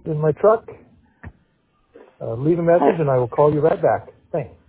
in my truck. Leave a message and I will call you right back. Thanks.